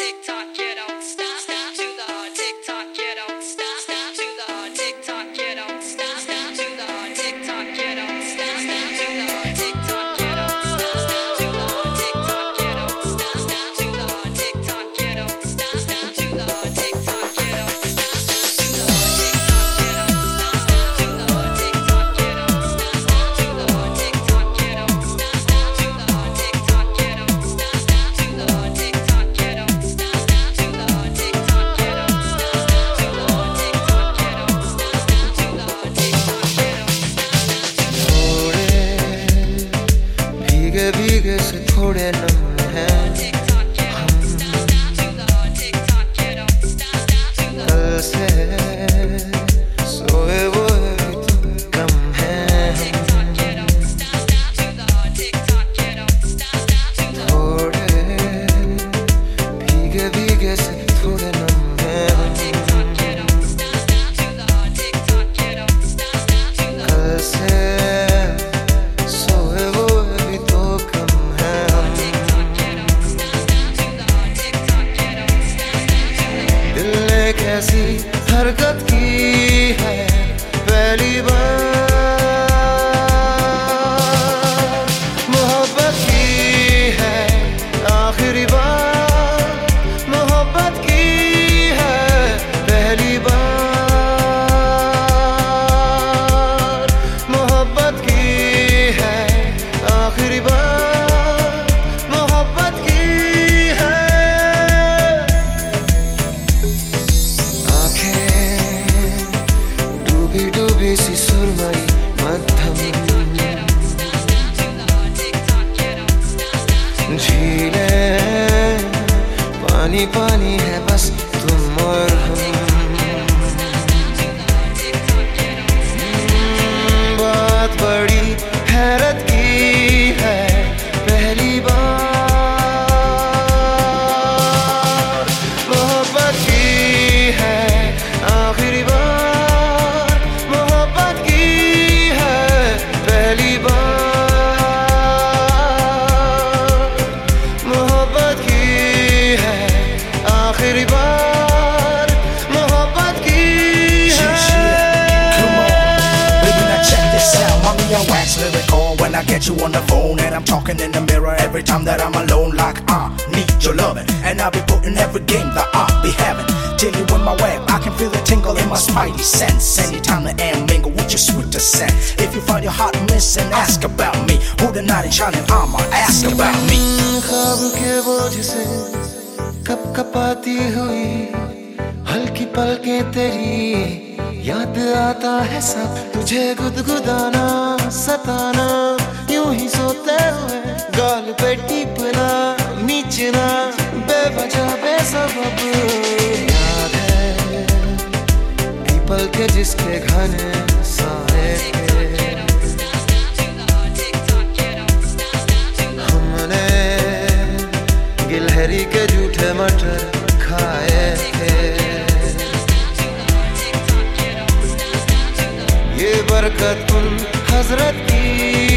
भीगे से थोड़े नम हैं कल से सोए वो भी तो कम हैं थोड़े भीगे से थोड़े नम हैं कल से कैसी हरकत की है पहली बार मोहब्बत की है आखिरी बार मोहब्बत की है पहली बार मोहब्बत की है आखिरी बार मोहब्बत की डूबी सी सुरमई मध्यम झीलें पानी पानी है बस तुम और हम बात बड़ी हैरत की है पहली बार मोहब्बत की है आखिरी बार आखिरी बार मोहब्बत की है। Come on, baby, now check this out. Mommy, I wax lyrical when I get you on the phone, and I'm talking in the mirror every time that I'm alone. Like I need your loving, and I'll be putting every game that I'll be having. Till you in my web, I can feel the tingle in my spidey sense. Anytime the air mingle with your sweet descent. If you find your heart missing, ask about me. Who the night is shining, I'ma ask about me. ख्वाब के बोझ से cup कपाती हुई हल्की पलकें तेरी याद आता है सब तुझे गुदगुदाना सताना यूं ही सोते हुए गाल पे टीपना नीचना बेवजह बेसबब याद है पीपल के जिसके घने साए थे हमने गिलहरी के झूठे मटर खाए थे ये बरकत उन हजरत की